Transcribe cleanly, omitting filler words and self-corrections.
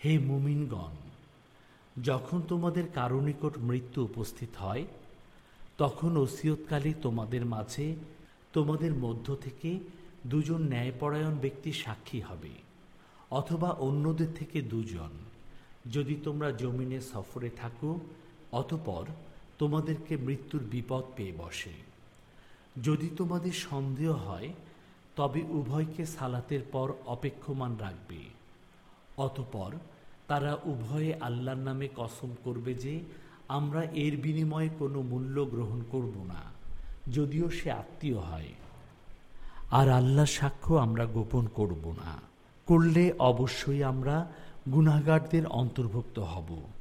হে মুমিনগণ, যখন তোমাদের কারো নিকট মৃত্যু উপস্থিত হয়, তখন ওসিয়তকালে তোমাদের মাঝে তোমাদের মধ্য থেকে দুজন ন্যায়পরায়ণ ব্যক্তি সাক্ষী হবে, অথবা অন্যদের থেকে দুজন, যদি তোমরা জমিনে সফরে থাকো অতঃপর তোমাদেরকে মৃত্যুর বিপদ পেয়ে বসে। যদি তোমাদের সন্দেহ হয় তবে উভয়কে সালাতের পর অপেক্ষমান রাখবে। অতঃপর তারা উভয়ে আল্লাহর নামে কসম করবে যে আমরা এর বিনিময়ে কোনো মূল্য গ্রহণ করব না, যদিও সে আত্মীয় হয়, আর আল্লাহ সাক্ষ্য আমরা গোপন করব না। করলে অবশ্যই আমরা গুনাহগারদের অন্তর্ভুক্ত হব।